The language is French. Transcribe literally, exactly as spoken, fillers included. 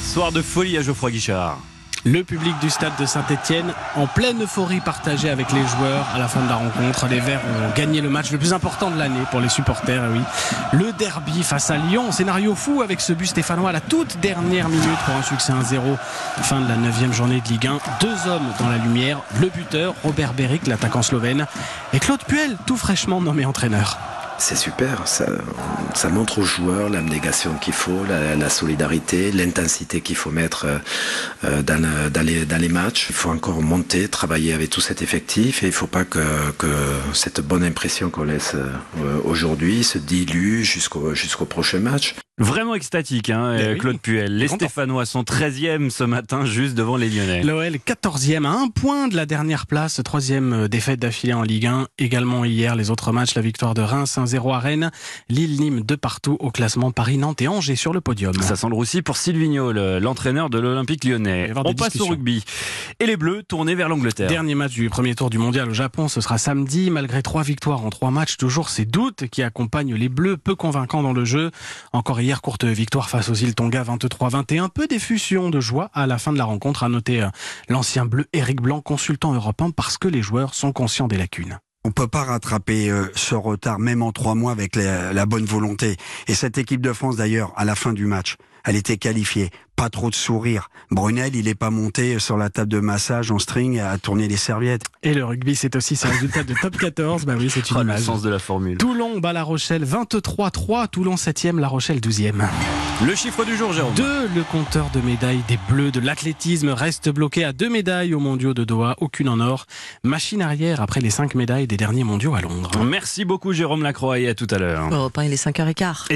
Soir de folie à Geoffroy Guichard. Le public du stade de Saint-Etienne en pleine euphorie partagée avec les joueurs à la fin de la rencontre. Les Verts ont gagné le match le plus important de l'année pour les supporters. Et oui, le derby face à Lyon, scénario fou avec ce but stéphanois à la toute dernière minute pour un succès un zéro. Fin de la neuvième journée de Ligue un. Deux hommes dans la lumière, le buteur Robert Beric, l'attaquant slovène, et Claude Puel, tout fraîchement nommé entraîneur. C'est super, ça, ça montre aux joueurs l'abnégation qu'il faut, la, la solidarité, l'intensité qu'il faut mettre euh, dans, le, dans, les, dans les matchs. Il faut encore monter, travailler avec tout cet effectif et il ne faut pas que, que cette bonne impression qu'on laisse euh, aujourd'hui se dilue jusqu'au, jusqu'au prochain match. Vraiment extatique, hein, oui. Claude Puel. Les Stéphanois sont treizième ce matin, juste devant les Lyonnais. L'O L quatorzième à un point de la dernière place, troisième défaite d'affilée en Ligue un. Également hier, les autres matchs, la victoire de Reims un zéro à Rennes, Lille-Nîmes de partout au classement, Paris-Nantes et Angers sur le podium. Ça sent le roussi pour Silvigno, l'entraîneur de l'Olympique lyonnais. On passe au rugby. Et les Bleus tournés vers l'Angleterre. Dernier match du premier tour du mondial au Japon, ce sera samedi. Malgré trois victoires en trois matchs, toujours ces doutes qui accompagnent les Bleus, peu convaincants dans le jeu. Encore hier, courte victoire face aux îles Tonga vingt-trois vingt et un. Peu d'effusion de joie à la fin de la rencontre, à noter l'ancien bleu Éric Blanc, consultant européen, parce que les joueurs sont conscients des lacunes. On peut pas rattraper euh, ce retard, même en trois mois, avec la, la bonne volonté. Et cette équipe de France, d'ailleurs, à la fin du match, elle était qualifiée. Pas trop de sourire. Brunel, il est pas monté sur la table de massage en string à tourner les serviettes. Et le rugby, c'est aussi ce résultat de top quatorze. Bah oui, c'est une oh, image. Le sens de la formule. Toulon bat La Rochelle vingt-trois trois. Toulon septième, La Rochelle douzième. Le chiffre du jour, Jérôme. Deux, le compteur de médailles des Bleus de l'athlétisme reste bloqué à deux médailles aux mondiaux de Doha, aucune en or. Machine arrière après les cinq médailles des derniers mondiaux à Londres. Merci beaucoup, Jérôme Lacroix, et à tout à l'heure. Europe un, il est cinq heures quinze.